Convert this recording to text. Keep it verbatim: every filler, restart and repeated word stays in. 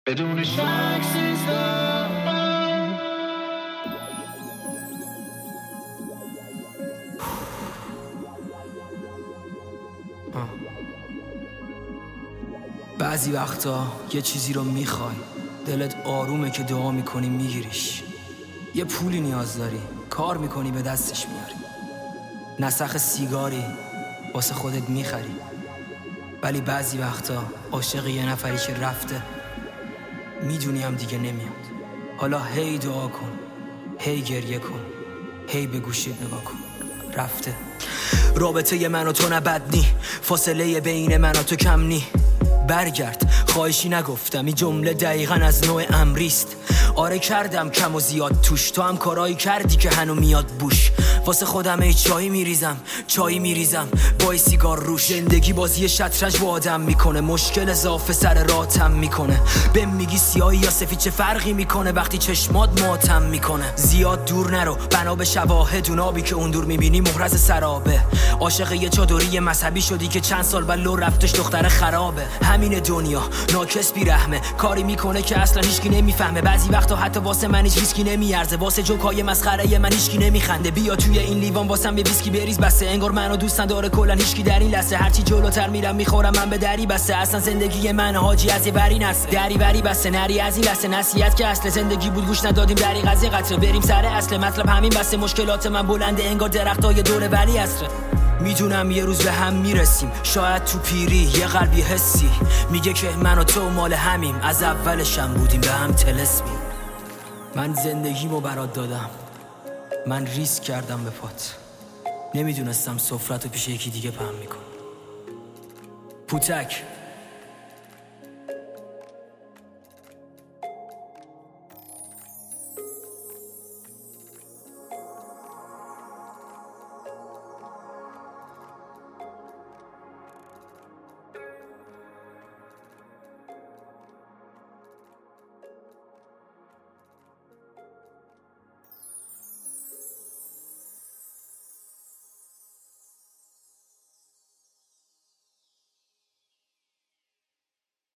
بدون شک سیزده. بعضی وقتا یه چیزی رو میخوای، دلت آرومه که دعا میکنی میگیریش. یه پولی نیاز داری، کار میکنی به دستش میاری. نسخ سیگاری واسه خودت میخری. ولی بعضی وقتا عاشق یه نفری که رفته، میدونی هم دیگه نمیاد. حالا هی دعا کن، هی گریه کن، هی به گوشیت نگاه کن. رفته. رابطه من و تو نبد نی، فاصله بین من و تو کم نی. برگرد، خواهشی نگفتم، این جمله دقیقاً از نوع امریست. آره کردم کم و زیاد توش، تو هم کارایی کردی که هنو میاد بوش. واسه خودم ای چایی میریزم، چایی میریزم با سیگار روش. زندگی بازی شطرنج با آدم میکنه، مشکل اضافه سر راتم میکنه. بهم میگی سیاهی یا سفید چه فرقی میکنه وقتی چشمات ماتم میکنه. زیاد دور نرو، بنا به شواهد اون آبی که اون دور میبینی محرز سرابه. عاشق یه چادری مذهبی شدی که چند سال بعد لو رفتش دختر خرابه. همین دنیا ناکس بی رحمه، کاری میکنه که اصلا هیچکی نمیفهمه. بعضی وقتا حتی واسه من هیچ ریسکی نمیارزه، واسه جوکای مسخره من هیچکی نمیخنده. بیا توی این لیوان واسم یه ویسکی بریز بسه، انگار منو دوست نداره کلا هیچکی در این لحظه. هرچی جلوتر میرم میخورم من به دری بسه، اصلا زندگی من حاجی از یه بری نسه. دری بری بسه نری از این لحظه، نصیحت که اصل زندگی بود گوش ندادیم. دری قضیه قطره بریم سر اصل مطلب، همین بسه. مشکلات من بلنده انگار درختای دور ولی عصره. میدونم یه روز به هم میرسیم، شاید تو پیری یه قلبی حسی میگه که من و تو مال همیم، از اولشم بودیم به هم طلسمی. من زندگیمو برات دادم، من ریسک کردم به پات، نمیدونستم سفرتو پیش یکی دیگه پهن میکن. پوتک